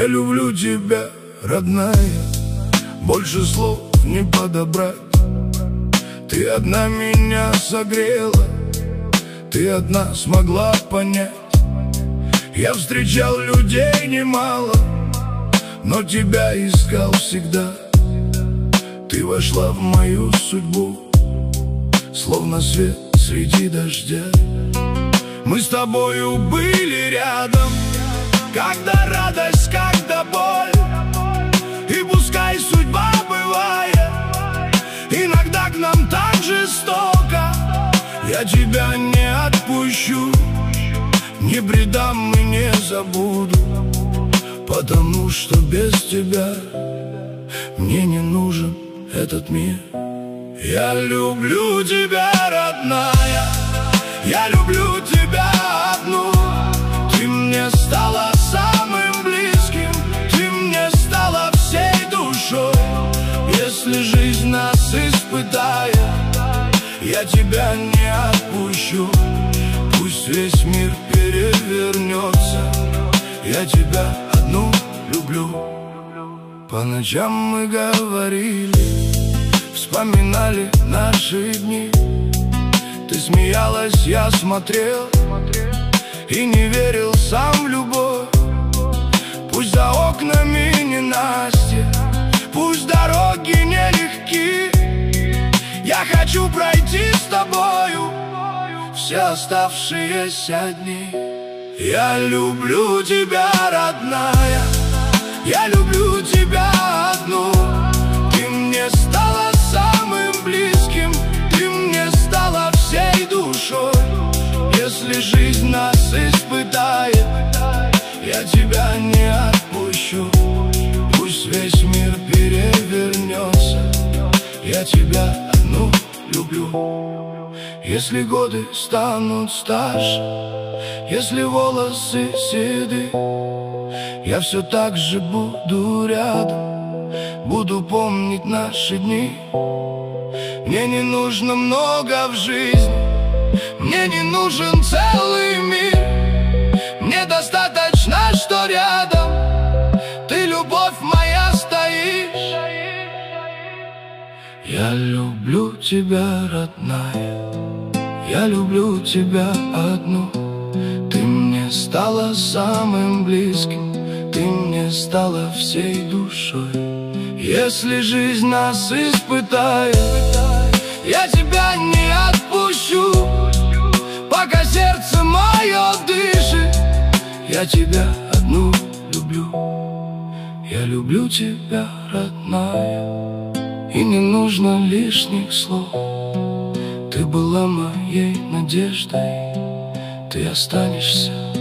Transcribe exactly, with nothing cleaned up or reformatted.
Я люблю тебя, родная, больше слов не подобрать. Ты одна меня согрела, ты одна смогла понять. Я встречал людей немало, но тебя искал всегда. Ты вошла в мою судьбу, словно свет среди дождя. Мы с тобою были рядом, когда радость, когда боль. И пускай судьба бывает иногда к нам так жестоко, я тебя не отпущу, не предам и не забуду, потому что без тебя мне не нужен этот мир. Я люблю тебя, родная, я люблю тебя одну. Ты мне стала самым близким, ты мне стала всей душой. Если жизнь нас испытает, я тебя не отпущу. Пусть весь мир перевернется, я тебя одну люблю. По ночам мы говорили, вспоминали наши дни. Ты смеялась, я смотрел и не верил сам в любовь. Пусть за окнами ненастье, пусть дороги нелегки, я хочу пройти с тобою все оставшиеся дни. Я люблю тебя, родная, я люблю тебя одну. Ты мне стала самым близким, ты мне стала всей душой. Если жизнь нас испытает, я тебя не отпущу. Пусть весь мир перевернется, я тебя одну люблю. Если годы станут старше, если волосы седы, я все так же буду рядом, буду помнить наши дни. Мне не нужно много в жизни, мне не нужен целый мир. Мне достаточно, что рядом ты, любовь моя, стоишь. Я люблю тебя, родная, я люблю тебя одну. Ты мне стала самым близким, ты мне стала всей душой. Если жизнь нас испытает, я тебя не отпущу. Пока сердце мое дышит, я тебя одну люблю. Я люблю тебя, родная, и не нужно лишних слов. Ты была моей надеждой, ты останешься